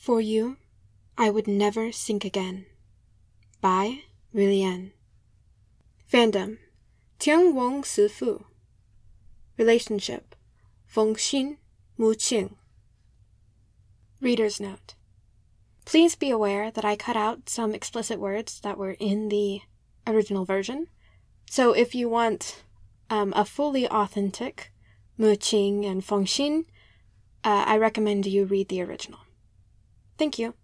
For you, I would never sink again. By Rillian. Fandom: 天王慈父. Relationship: 冯鑫, Mu Qing. Reader's note: please be aware that I cut out some explicit words that were in the original version. So if you want a fully authentic Mu Qing and Feng Xin, I recommend you read the original. Thank you.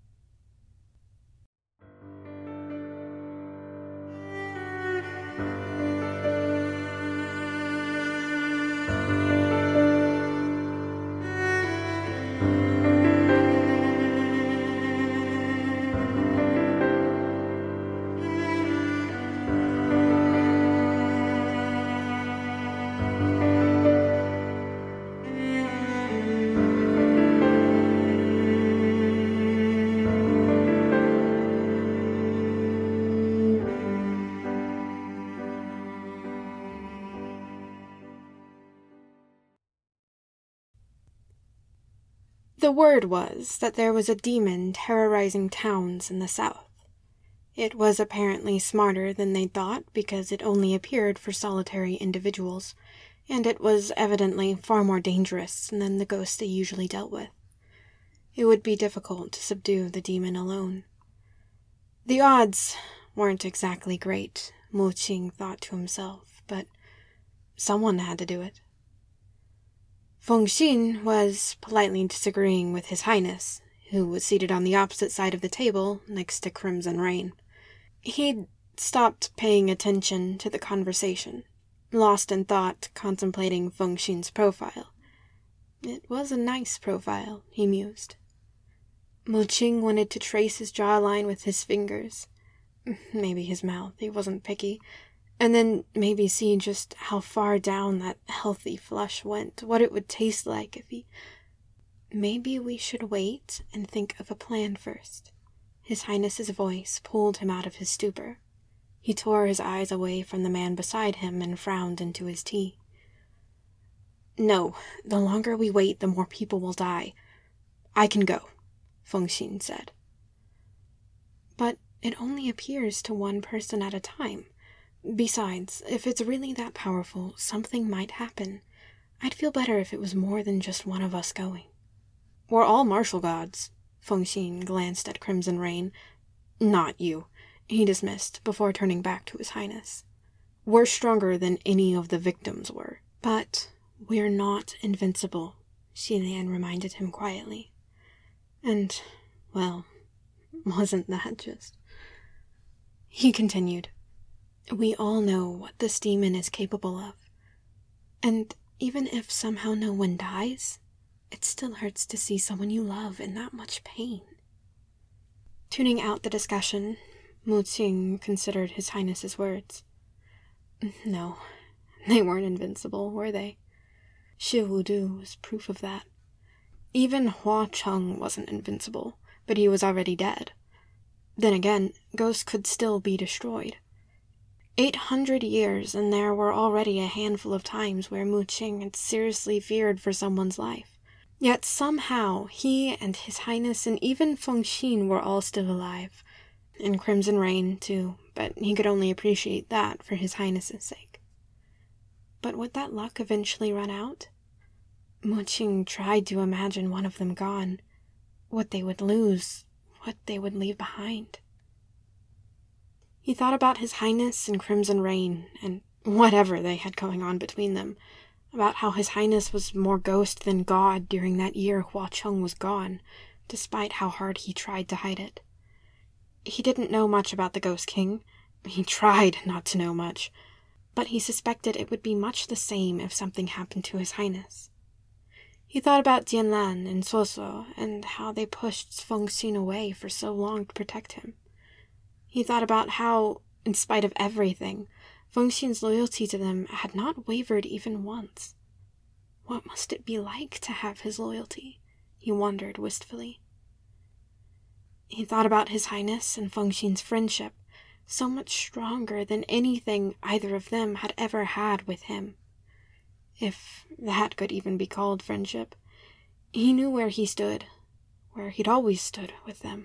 The word was that there was a demon terrorizing towns in the south. It was apparently smarter than they'd thought because it only appeared for solitary individuals, and it was evidently far more dangerous than the ghosts they usually dealt with. It would be difficult to subdue the demon alone. The odds weren't exactly great, Mu Qing thought to himself, but someone had to do it. Feng Xin was politely disagreeing with His Highness, who was seated on the opposite side of the table next to Crimson Rain. He'd stopped paying attention to the conversation, lost in thought contemplating Feng Xin's profile. It was a nice profile, he mused. Mu Qing wanted to trace his jawline with his fingers, maybe his mouth, he wasn't picky, and then maybe see just how far down that healthy flush went, what it would taste like if he... Maybe we should wait and think of a plan first. His Highness's voice pulled him out of his stupor. He tore his eyes away from the man beside him and frowned into his tea. No, the longer we wait, the more people will die. I can go, Feng Xin said. But it only appears to one person at a time. Besides, if it's really that powerful, something might happen. I'd feel better if it was more than just one of us going. We're all martial gods. Feng Xin glanced at Crimson Rain. Not you, he dismissed before turning back to His Highness. We're stronger than any of the victims were. But we're not invincible, Xilian reminded him quietly. And, well, wasn't that just... He continued. We all know what this demon is capable of. And even if somehow no one dies, it still hurts to see someone you love in that much pain. Tuning out the discussion, Mu Qing considered His Highness's words. No, they weren't invincible, were they? Shi Wudu was proof of that. Even Hua Cheng wasn't invincible, but he was already dead. Then again, ghosts could still be destroyed. 800 years, and there were already a handful of times where Mu Qing had seriously feared for someone's life. Yet somehow he and His Highness and even Feng Xin were all still alive. And Crimson Rain, too, but he could only appreciate that for His Highness's sake. But would that luck eventually run out? Mu Qing tried to imagine one of them gone. What they would lose, what they would leave behind. He thought about His Highness and Crimson Rain, and whatever they had going on between them, about how His Highness was more ghost than god during that year Hua Cheng was gone, despite how hard he tried to hide it. He didn't know much about the Ghost King. He tried not to know much, but he suspected it would be much the same if something happened to His Highness. He thought about Dianlan and Suosuo, and how they pushed Feng Xin away for so long to protect him. He thought about how, in spite of everything, Feng Xin's loyalty to them had not wavered even once. What must it be like to have his loyalty? He wondered wistfully. He thought about His Highness and Feng Xin's friendship, so much stronger than anything either of them had ever had with him. If that could even be called friendship. He knew where he stood, where he'd always stood with them.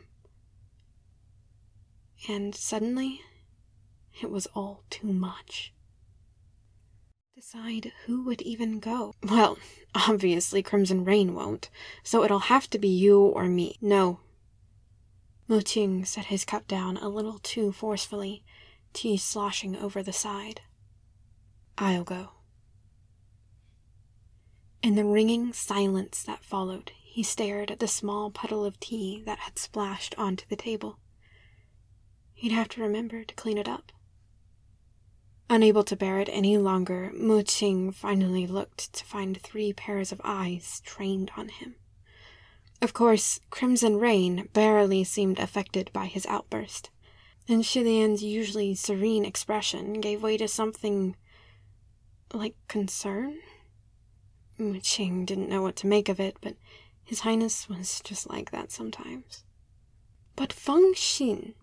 And suddenly, it was all too much. Decide who would even go. Well, obviously Crimson Rain won't, so it'll have to be you or me. No. Muqing set his cup down a little too forcefully, tea sloshing over the side. I'll go. In the ringing silence that followed, he stared at the small puddle of tea that had splashed onto the table. He'd have to remember to clean it up. Unable to bear it any longer, Muqing finally looked to find 3 pairs of eyes trained on him. Of course, Crimson Rain barely seemed affected by his outburst, and Shilian's usually serene expression gave way to something like concern. Muqing didn't know what to make of it, but His Highness was just like that sometimes. But Fengxin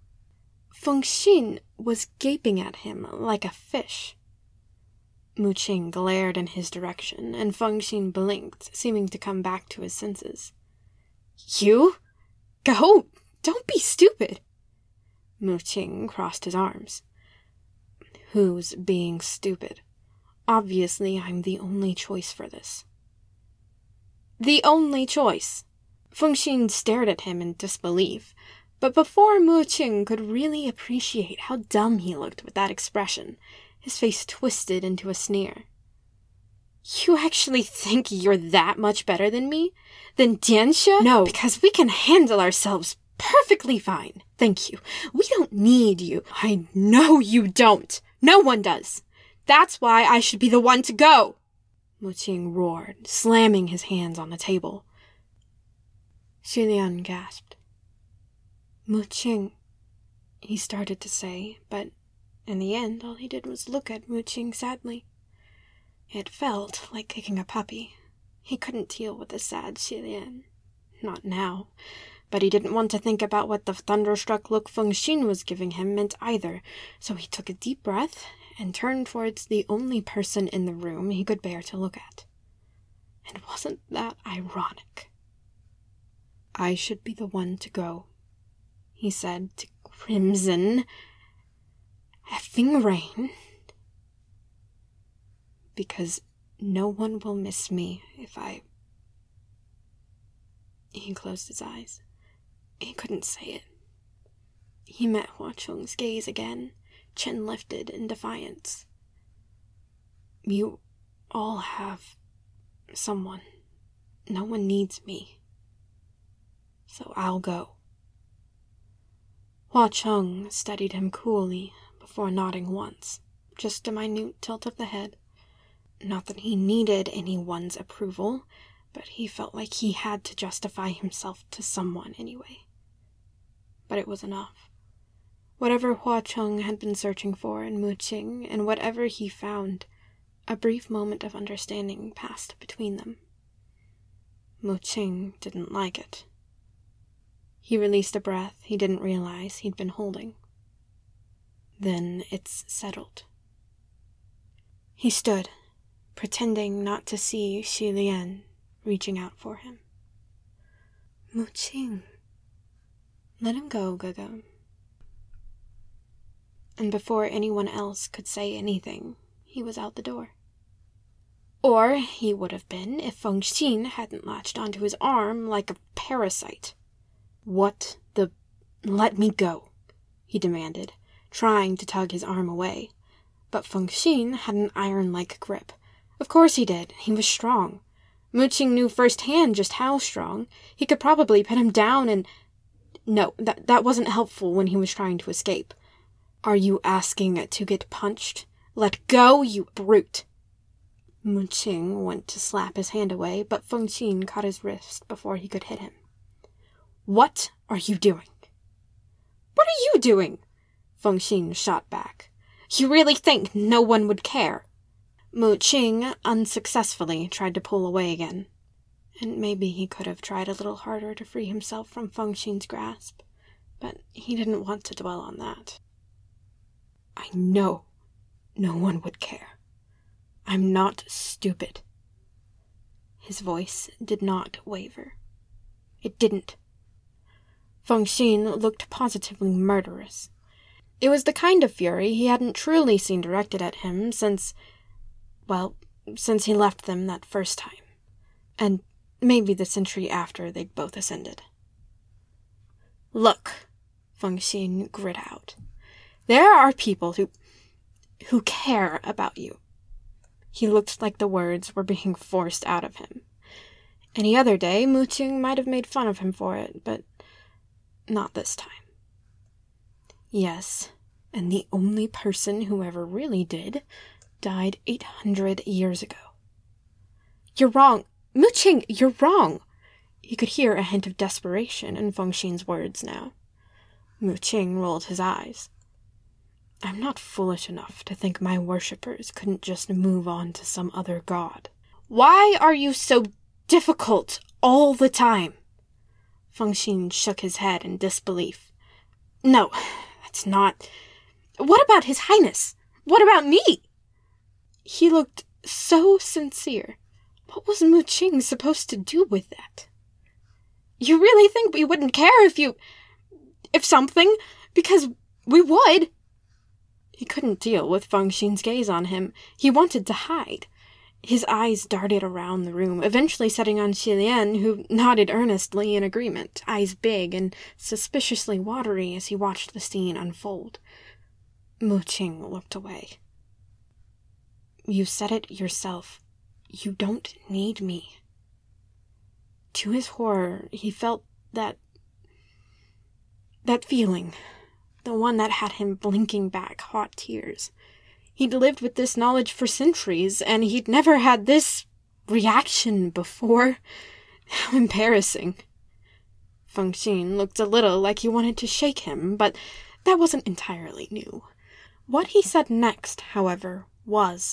was gaping at him like a fish. Muqing glared in his direction, and Fengxin blinked, seeming to come back to his senses. You? Go! Don't be stupid! Muqing crossed his arms. Who's being stupid? Obviously, I'm the only choice for this. The only choice? Fengxin stared at him in disbelief, but before Muqing could really appreciate how dumb he looked with that expression, his face twisted into a sneer. You actually think you're that much better than me? Than Dianxia? No, because we can handle ourselves perfectly fine. Thank you. We don't need you. I know you don't. No one does. That's why I should be the one to go. Muqing roared, slamming his hands on the table. Xilian gasped. Muqing, he started to say, but in the end all he did was look at Muqing sadly. It felt like kicking a puppy. He couldn't deal with a sad Xilian. Not now. But he didn't want to think about what the thunderstruck look Fengxin was giving him meant either, so he took a deep breath and turned towards the only person in the room he could bear to look at. And wasn't that ironic? I should be the one to go, he said to Crimson effing Rain, because no one will miss me if I... He closed his eyes. He couldn't say it. He met Hua Cheng's gaze again, chin lifted in defiance. You all have someone. No one needs me. So I'll go. Hua Cheng studied him coolly before nodding once, just a minute tilt of the head. Not that he needed anyone's approval, but he felt like he had to justify himself to someone anyway. But it was enough. Whatever Hua Cheng had been searching for in Muqing, and whatever he found, a brief moment of understanding passed between them. Muqing didn't like it. He released a breath he didn't realize he'd been holding. Then it's settled. He stood, pretending not to see Xilian reaching out for him. Muqing. Let him go, Gege. And before anyone else could say anything, he was out the door. Or he would have been if Fengxin hadn't latched onto his arm like a parasite. What the... Let me go, he demanded, trying to tug his arm away. But Fengxin had an iron-like grip. Of course he did. He was strong. Muqing knew firsthand just how strong. He could probably pin him down and... No, that wasn't helpful when he was trying to escape. Are you asking to get punched? Let go, you brute! Muqing went to slap his hand away, but Fengxin caught his wrist before he could hit him. What are you doing? What are you doing? Fengxin shot back. You really think no one would care? Muqing unsuccessfully tried to pull away again. And maybe he could have tried a little harder to free himself from Fengxin's grasp, but he didn't want to dwell on that. I know no one would care. I'm not stupid. His voice did not waver. It didn't. Feng Xin looked positively murderous. It was the kind of fury he hadn't truly seen directed at him since he left them that first time. And maybe the century after they'd both ascended. "Look," Feng Xin grit out. "There are people who care about you." He looked like the words were being forced out of him. Any other day, Mu Qing might have made fun of him for it, but not this time. Yes, and the only person who ever really did died 800 years ago. "You're wrong. Mu Qing, you're wrong." He could hear a hint of desperation in Feng Xin's words now. Mu Qing rolled his eyes. "I'm not foolish enough to think my worshippers couldn't just move on to some other god." "Why are you so difficult all the time?" Feng Xin shook his head in disbelief. "No, that's not... What about His Highness? What about me?" He looked so sincere. What was Mu Qing supposed to do with that? "You really think we wouldn't care if something? Because we would." He couldn't deal with Feng Xin's gaze on him. He wanted to hide. His eyes darted around the room, eventually setting on Xi Lian, who nodded earnestly in agreement, eyes big and suspiciously watery as he watched the scene unfold. Mu Qing looked away. "You said it yourself. You don't need me." To his horror, he felt that feeling, the one that had him blinking back hot tears. He'd lived with this knowledge for centuries, and he'd never had this reaction before. How embarrassing. Feng Xin looked a little like he wanted to shake him, but that wasn't entirely new. What he said next, however, was,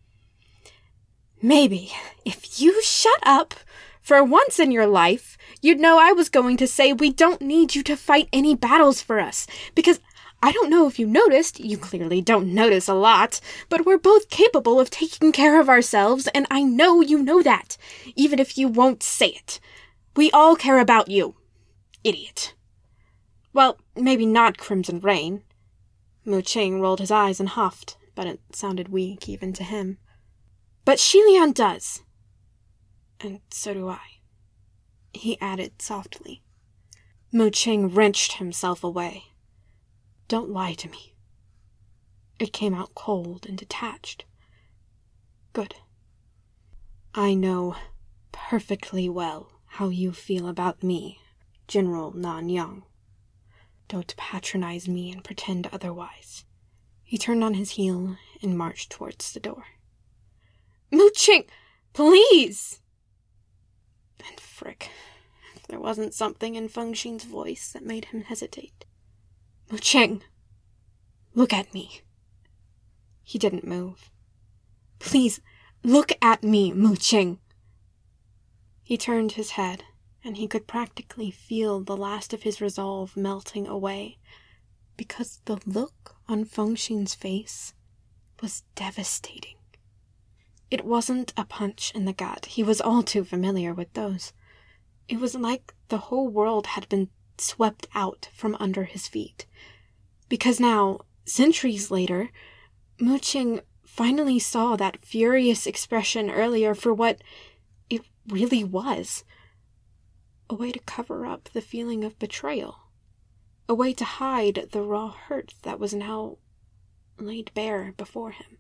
"Maybe if you shut up for once in your life, you'd know I was going to say we don't need you to fight any battles for us, because I don't know if you noticed, you clearly don't notice a lot, but we're both capable of taking care of ourselves, and I know you know that, even if you won't say it. We all care about you. Idiot." "Well, maybe not Crimson Rain." Mu Qing rolled his eyes and huffed, but it sounded weak even to him. "But Xi Lian does. And so do I," he added softly. Mu Qing wrenched himself away. "Don't lie to me." It came out cold and detached. "Good. I know perfectly well how you feel about me, General Nanyang. Don't patronize me and pretend otherwise." He turned on his heel and marched towards the door. "Mu Qing, please!" And frick, if there wasn't something in Feng Xin's voice that made him hesitate. "Mu Qing, look at me." He didn't move. "Please, look at me, Mu Qing." He turned his head, and he could practically feel the last of his resolve melting away, because the look on Feng Xin's face was devastating. It wasn't a punch in the gut. He was all too familiar with those. It was like the whole world had been swept out from under his feet. Because now, centuries later, Mu Qing finally saw that furious expression earlier for what it really was. A way to cover up the feeling of betrayal. A way to hide the raw hurt that was now laid bare before him.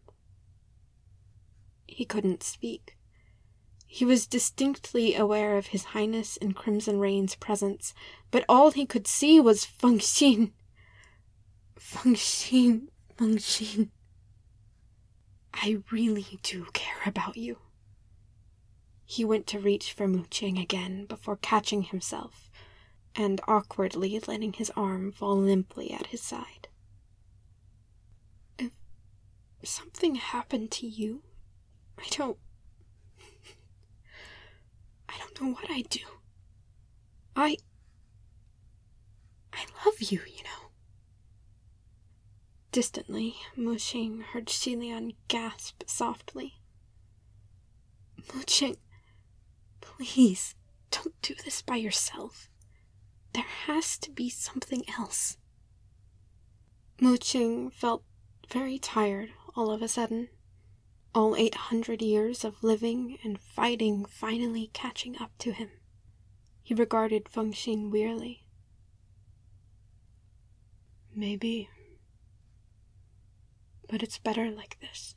He couldn't speak. He was distinctly aware of His Highness and Crimson Rain's presence, but all he could see was Feng Xin. Feng Xin, Feng Xin. I really do care about you. He went to reach for Mu Qing again before catching himself and awkwardly letting his arm fall limply at his side. If something happened to you, I don't know what I'd do. I love you, you know. Distantly, Mu Qing heard Xi Lian gasp softly. "Mu Qing, please, don't do this by yourself. There has to be something else. Mu Qing felt very tired all of a sudden. All 800 years of living and fighting finally catching up to him. He regarded Feng Xin wearily. Maybe. But it's better like this.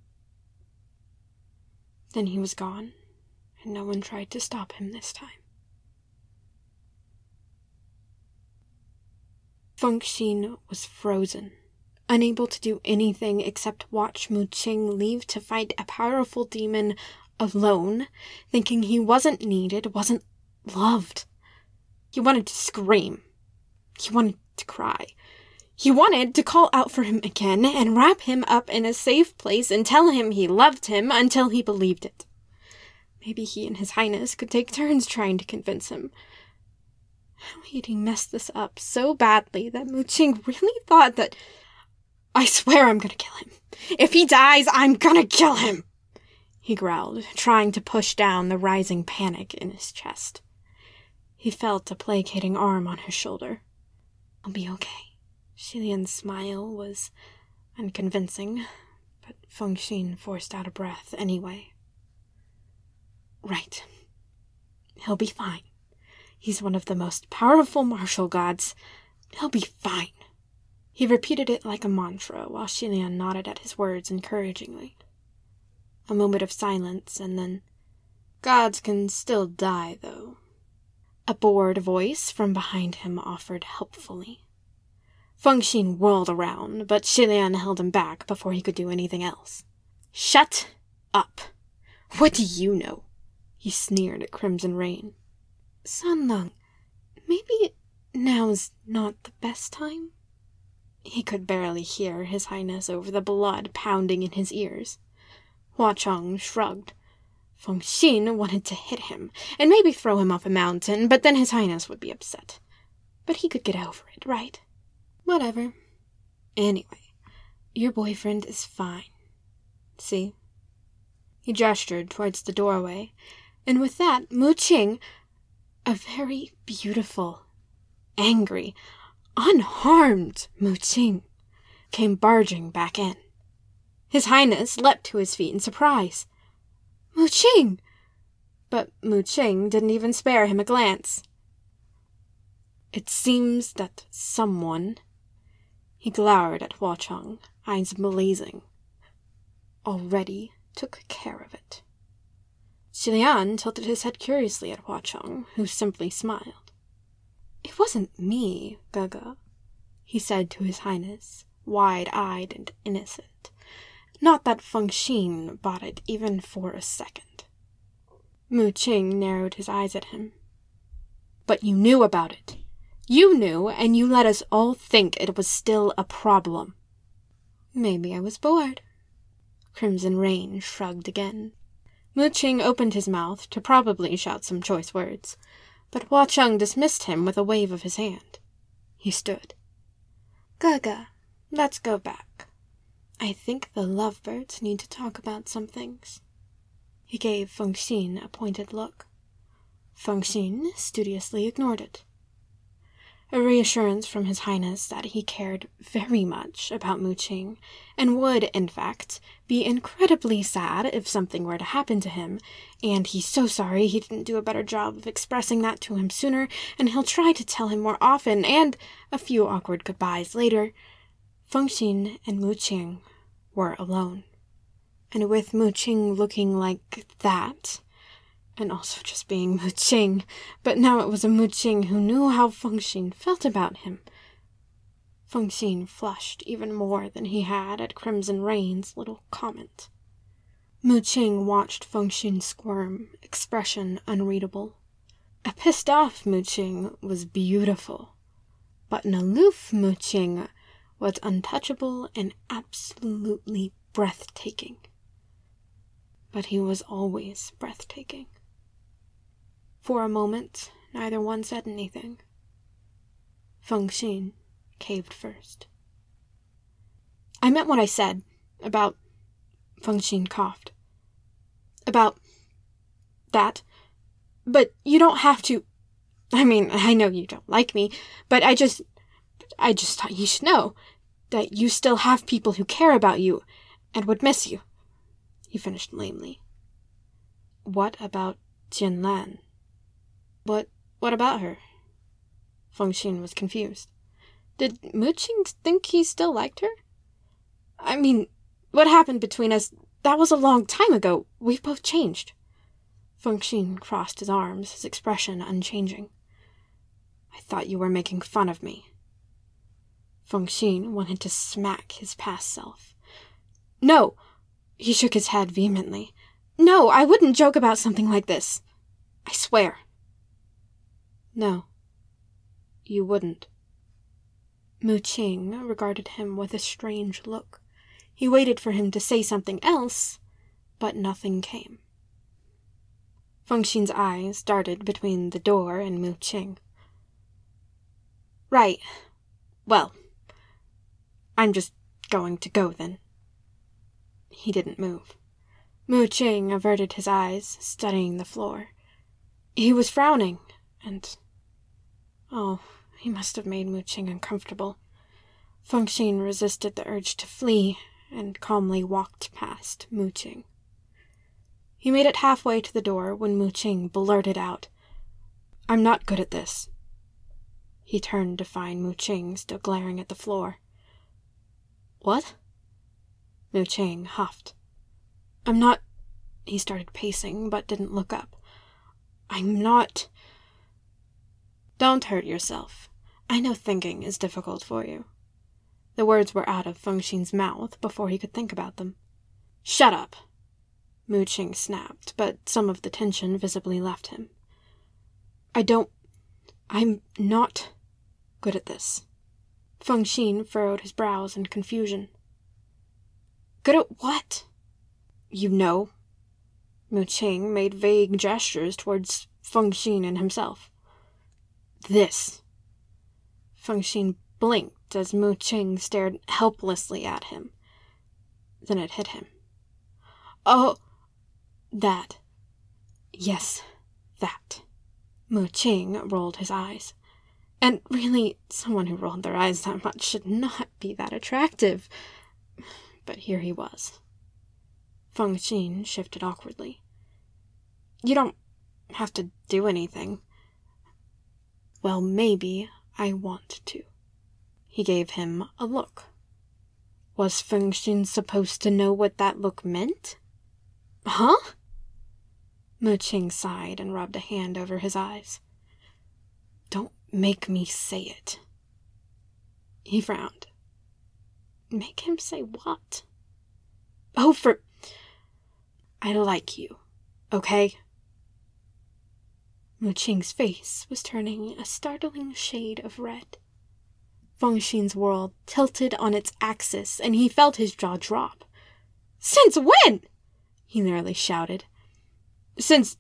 Then he was gone, and no one tried to stop him this time. Feng Xin was frozen, unable to do anything except watch Mu Qing leave to fight a powerful demon alone, thinking he wasn't needed, wasn't loved. He wanted to scream. He wanted to cry. He wanted to call out for him again and wrap him up in a safe place and tell him he loved him until he believed it. Maybe he and His Highness could take turns trying to convince him. How had he messed this up so badly that Mu Qing really thought that, "I swear I'm gonna kill him. If he dies, I'm gonna kill him," he growled, trying to push down the rising panic in his chest. He felt a placating arm on his shoulder. "I'll be okay." Xilian's smile was unconvincing, but Feng Xin forced out a breath anyway. "Right. He'll be fine. He's one of the most powerful martial gods. He'll be fine." He repeated it like a mantra while Xilian nodded at his words encouragingly. A moment of silence, and then, "Gods can still die, though." A bored voice from behind him offered helpfully. Feng Xin whirled around, but Xilian held him back before he could do anything else. "Shut up! What do you know?" he sneered at Crimson Rain. "Sanlang, maybe now's not the best time?" He could barely hear His Highness over the blood pounding in his ears. Hua Cheng shrugged. Feng Xin wanted to hit him, and maybe throw him off a mountain, but then His Highness would be upset. But he could get over it, right? Whatever. Anyway, your boyfriend is fine. See? He gestured towards the doorway, and with that, Mu Qing, a very beautiful, angry, unharmed Mu Qing, came barging back in. His Highness leapt to his feet in surprise. "Mu Qing!" But Mu Qing didn't even spare him a glance. "It seems that someone," he glowered at Hua Cheng, eyes blazing, "already took care of it." Xilian tilted his head curiously at Hua Cheng, who simply smiled. "It wasn't me, Gaga," he said to His Highness, wide-eyed and innocent. Not that Feng Xin bought it even for a second. Mu Qing narrowed his eyes at him. "But you knew about it. You knew, and you let us all think it was still a problem." "Maybe I was bored." Crimson Rain shrugged again. Mu Qing opened his mouth to probably shout some choice words, but Hua Cheng dismissed him with a wave of his hand. He stood. "Gaga, let's go back. I think the lovebirds need to talk about some things." He gave Feng Xin a pointed look. Feng Xin studiously ignored it. A reassurance from His Highness that he cared very much about Mu Qing, and would, in fact, be incredibly sad if something were to happen to him, and he's so sorry he didn't do a better job of expressing that to him sooner, and he'll try to tell him more often, and a few awkward goodbyes later. Feng Xin and Mu Qing were alone. And with Mu Qing looking like that, and also just being Mu Qing, but now it was a Mu Qing who knew how Feng Xin felt about him. Feng Xin flushed even more than he had at Crimson Rain's little comment. Mu Qing watched Feng Xin squirm, expression unreadable. A pissed-off Mu Qing was beautiful, but an aloof Mu Qing was untouchable and absolutely breathtaking. But he was always breathtaking. For a moment, neither one said anything. Feng Xin caved first. "I meant what I said about..." Feng Xin coughed. "About that. But you don't have to..." I mean, I know you don't like me, but I just thought you should know that you still have people who care about you and would miss you," he finished lamely. "What about Jianlan?" What about her?" Feng Xin was confused. Did Mu Qing think he still liked her? "I mean, what happened between us, that was a long time ago. We've both changed." Feng Xin crossed his arms, his expression unchanging. "I thought you were making fun of me." Feng Xin wanted to smack his past self. "No!" He shook his head vehemently. "No, I wouldn't joke about something like this. I swear." "No, you wouldn't." Mu Qing regarded him with a strange look. He waited for him to say something else, but nothing came. Feng Xin's eyes darted between the door and Mu Qing. "Right. Well, I'm just going to go then." He didn't move. Mu Qing averted his eyes, studying the floor. He was frowning, and... oh, he must have made Mu Qing uncomfortable. Feng Xin resisted the urge to flee and calmly walked past Mu Qing. He made it halfway to the door when Mu Qing blurted out, "I'm not good at this." He turned to find Mu Qing still glaring at the floor. "What?" Mu Qing huffed. "I'm not..." He started pacing, but didn't look up. "I'm not..." "Don't hurt yourself. I know thinking is difficult for you." The words were out of Feng Xin's mouth before he could think about them. "Shut up!" Mu Qing snapped, but some of the tension visibly left him. I'm not good at this." Feng Xin furrowed his brows in confusion. "Good at what?" "You know." Mu Qing made vague gestures towards Feng Xin and himself. "This." Feng Xin blinked as Mu Qing stared helplessly at him. Then it hit him. "Oh, that. Yes, that." Mu Qing rolled his eyes. And really, someone who rolled their eyes that much should not be that attractive. But here he was. Feng Xin shifted awkwardly. "You don't have to do anything." "Well, maybe I want to." He gave him a look. Was Feng Xin supposed to know what that look meant? "Huh?" Mu Qing sighed and rubbed a hand over his eyes. "Don't make me say it." He frowned. Make him say what? "Oh, I like you, okay?" Mu Qing's face was turning a startling shade of red. Feng Xin's world tilted on its axis, and he felt his jaw drop. "Since when?" he nearly shouted. Since...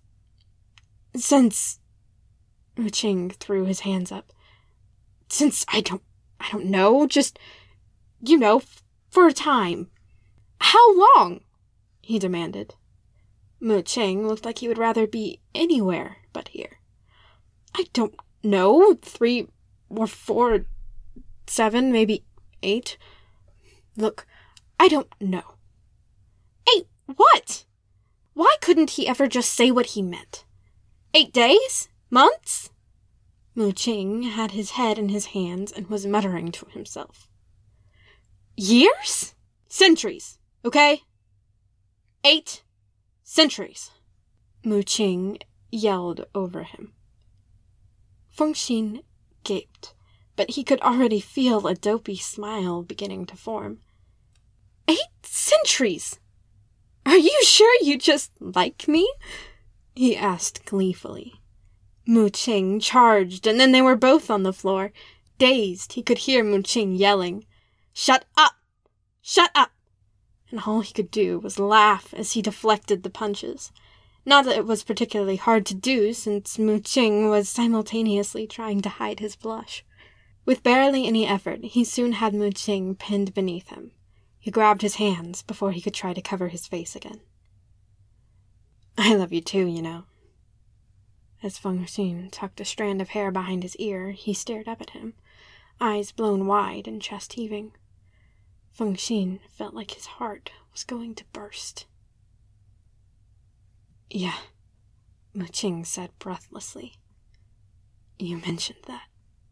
Mu Qing threw his hands up. "Since I don't know, just, for a time." "How long?" he demanded. Mu Qing looked like he would rather be anywhere but here. "I don't know, 3 or 4, 7, maybe 8. Look, I don't know." "8 what? Why couldn't he ever just say what he meant? 8 days? Months?" Mu Qing had his head in his hands and was muttering to himself. "Years? Centuries, okay? 8 centuries." Mu Qing yelled over him. Feng Xin gaped, but he could already feel a dopey smile beginning to form. 8 centuries? "Are you sure you just like me?" he asked gleefully. Mu Qing charged, and then they were both on the floor. Dazed, he could hear Mu Qing yelling, "Shut up! Shut up!" And all he could do was laugh as he deflected the punches. Not that it was particularly hard to do, since Mu Qing was simultaneously trying to hide his blush. With barely any effort, he soon had Mu Qing pinned beneath him. He grabbed his hands before he could try to cover his face again. "I love you too, you know. As Feng Xin tucked a strand of hair behind his ear, he stared up at him, eyes blown wide and chest heaving. Feng Xin felt like his heart was going to burst. "Yeah," Mu Qing said breathlessly. "You mentioned that.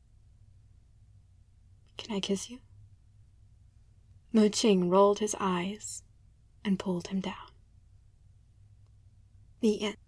Can I kiss you?" Mu Qing rolled his eyes and pulled him down. The end.